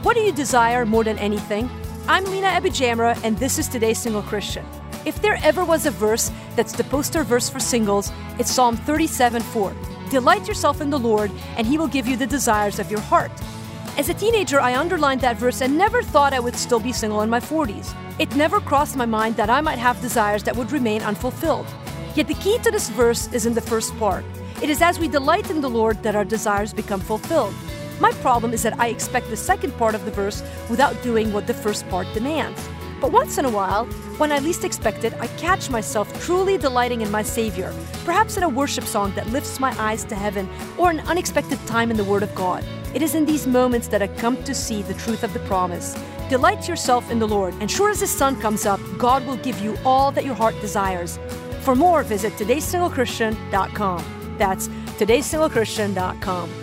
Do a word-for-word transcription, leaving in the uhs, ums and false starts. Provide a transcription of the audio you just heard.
What do you desire more than anything? I'm Lina Abijamra, and this is Today's Single Christian. If there ever was a verse that's the poster verse for singles, it's Psalm thirty-seven four. Delight yourself in the Lord, and He will give you the desires of your heart. As a teenager, I underlined that verse and never thought I would still be single in my forties. It never crossed my mind that I might have desires that would remain unfulfilled. Yet the key to this verse is in the first part. It is as we delight in the Lord that our desires become fulfilled. My problem is that I expect the second part of the verse without doing what the first part demands. But once in a while, when I least expect it, I catch myself truly delighting in my Savior, perhaps in a worship song that lifts my eyes to heaven or an unexpected time in the Word of God. It is in these moments that I come to see the truth of the promise. Delight yourself in the Lord, and sure as the sun comes up, God will give you all that your heart desires. For more, visit todays single christian dot com. That's todays single christian dot com.